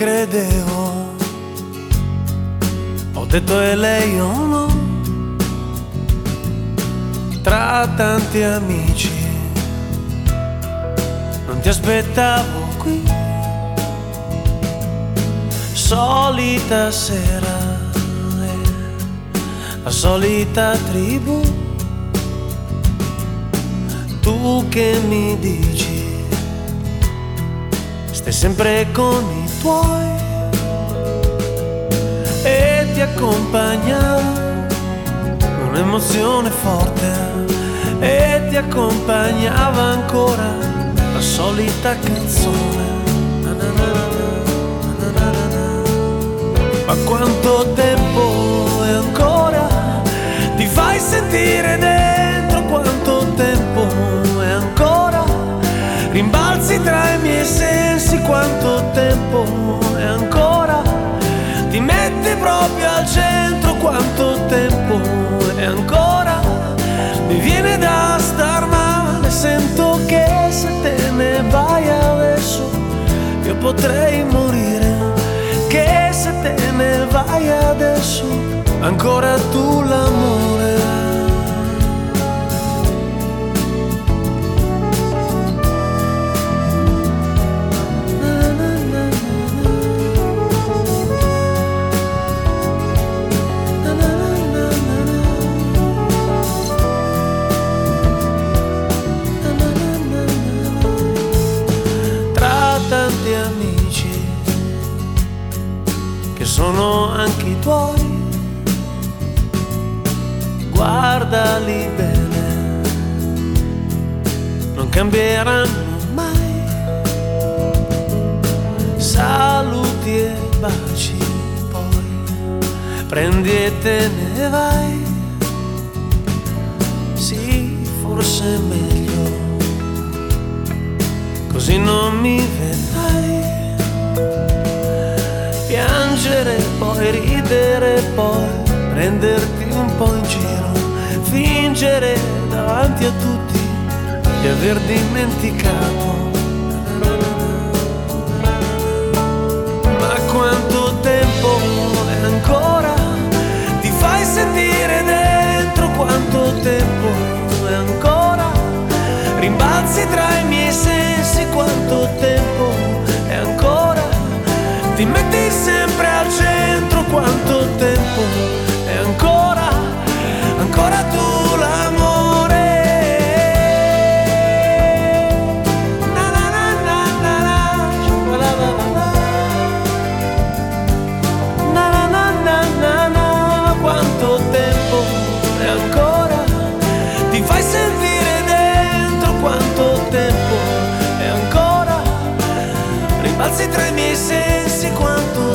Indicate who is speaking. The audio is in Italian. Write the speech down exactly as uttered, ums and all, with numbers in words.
Speaker 1: credevo, ho detto è lei o no, tra tanti amici non ti aspettavo qui, solita sera, la solita tribù, tu che mi dici stai sempre con i tuoi e ti accompagnava un'emozione forte e ti accompagnava ancora la solita canzone. Ma quanto tempo è ancora? Ti fai sentire dentro, quanto tempo è ancora? Rimbalzi tra i miei sensi, quanto tempo è ancora? Ti metti proprio al centro, quanto tempo è ancora? Mi viene da star male, sento che se te ne vai adesso io potrei morire, che se te ne vai adesso ancora tu l'amore. Tanti amici che sono anche i tuoi, guardali bene, non cambieranno mai. Saluti e baci, poi prendi e te ne vai. Sì, forse è meglio, così non mi vedrai piangere, poi ridere, poi prenderti un po' in giro, fingere davanti a tutti di aver dimenticato. Ma quanto tempo è ancora? Ti fai sentire dentro, quanto tempo è ancora? Rimbalzi tra i miei sensi, quanto tempo è ancora? Ti metti sempre al centro, quanto tempo è ancora? Ancora tu l'amore. Na na na na na na, la la la la. Na na na na na na, quanto tempo è ancora? Ti fai sentire dentro, quanto tempo è ancora? Rimbalzi tra i miei sensi, quanto